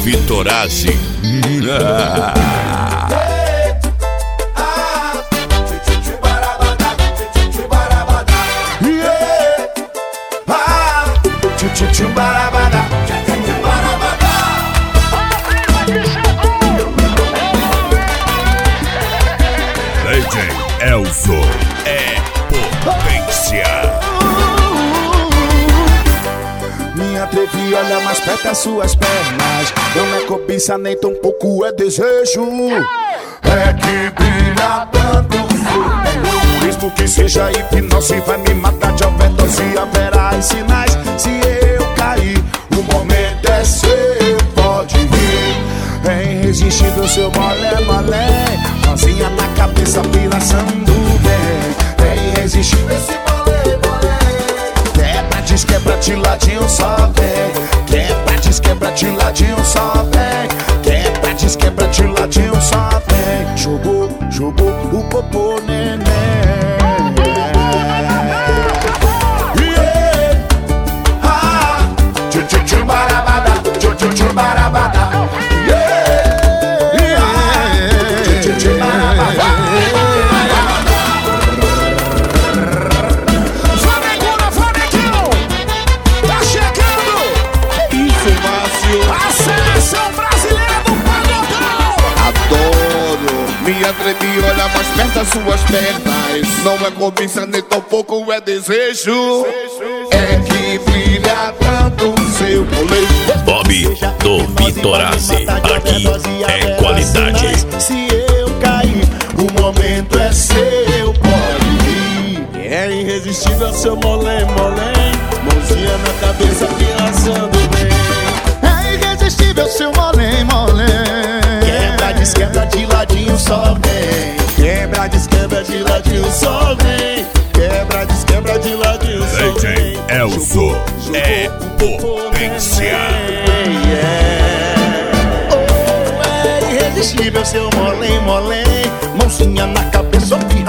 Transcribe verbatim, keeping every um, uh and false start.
Vitorazzi. D J Elzo é potência. Me atrevi, olha mais perto as suas pernas. Não é cobiça, nem tampouco é desejo. É que brilha tanto o mesmo que seja hipnose, vai me matar de overdose. Haverá sinais se eu cair. O momento é seu, pode vir. É irresistível seu molé, molé. Mãozinha na cabeça, piraçando bem. É irresistível esse molé, molé. Quebra, desquebra de ladinho, só vem. Quebra, desquebra de ladinho, só vem. Quebra, desquebra de ladinho, só vem. Jogou, jogou o popô, neném. Yeah. Ah, tchu tchu tchu barabada, tchu tchu tchu barabada. Yeah. Yeah. Tchu tchu tchu barabada. Me atrevi, olha mais perto as suas pernas. Não é cobiça, nem tampouco é desejo. É que brilha tanto o seu colete. Bob do Vitorazzi, aqui é qualidade. Se eu cair, o momento é seu, pode vir. É irresistível seu molém, molém. Mãozinha na cabeça, pensando bem. É irresistível seu molém, molém. Quebra, desquebra de ladinho, só vem. Quebra, desquebra de ladinho, só vem. Quebra, desquebra de ladinho, só vem. D J Elzo é potência. Oh, é irresistível seu molém, molém. Mãozinha na cabeça,